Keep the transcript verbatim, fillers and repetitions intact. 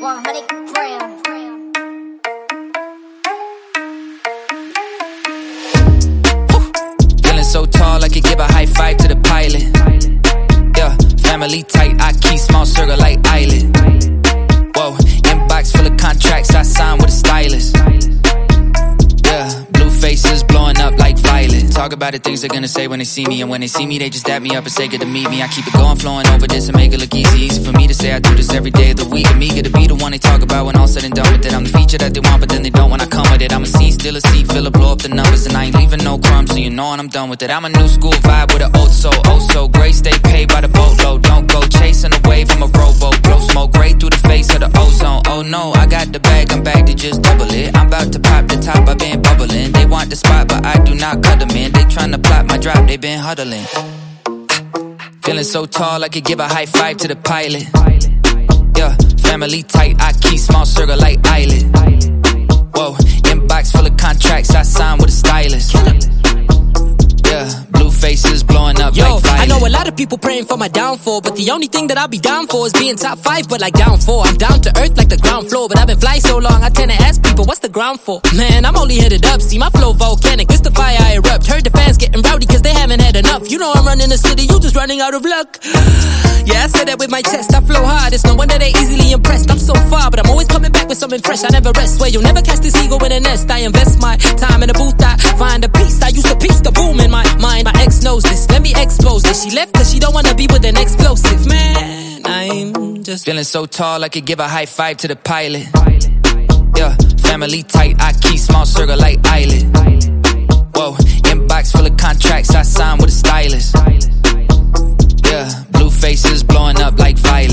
one hundred grams. Feeling so tall, I could give a high five to the pilot. Yeah, family tight, I keep small circle like island. Whoa, inbox full of contracts, I sign with a stylist. Yeah, blue faces blowing up like violet. Talk about the things they're gonna say when they see me. And when they see me, they just dap me up and say good to meet me. I keep it going, flowing over this and make it look easy. Easy for me to say I do this every day of the week. I'm eager to be the one they talk about when all said and done with it. I'm the feature that they want, but then they don't when I come with it. I'm a scene, still a seat, filler, blow up the numbers. And I ain't leaving no crumbs, so you know when I'm done with it. I'm a new school vibe with an old soul. Oh so great, stay paid by the boatload. Don't go chasing a wave, I'm a rowboat. Blow smoke right through the face of the ozone. Oh no, I got the bag, I'm back to just double it. I'm about to pop the top, I've been bubbling. They want the spot, but I do not cut them in. They tryna plot my drop, they been huddling. Feeling so tall, I could give a high five to the pilot. Yeah, family tight, I keep small circle like island. Whoa, inbox full of contracts, I sign with a stylist. Yeah, blue faces blowing up Yo, like violet. I know a lot of people praying for my downfall, but the only thing that I'll be down for is being top five, but like down four. I'm down to earth like the ground floor, but I've been flying so long, I tend to ask people, what's the ground for? Man, I'm only headed up, see my flow volcanic, it's the fire I erupt. Heard the fans getting rowdy cause they haven't had enough. You know I'm running the city, you just running out of luck. Yeah, I said that with my chest, I flow hard, it's no wonder they easily impressed. I'm so far, but I'm always coming back with something fresh, I never rest. Swear you'll never catch this ego in a nest. I invest my time in a booth, I find a piece. I used to piece the boom in my mind. My ex knows this, let me expose this. She left cause she don't wanna be with an explosive. Man, I'm just feeling so tall, I could give a high five to the pilot. Yeah, family tight, I keep small circle like island. Whoa, inbox full of contracts, I sign with a stylist. Yeah, blue faces blowing up like violet.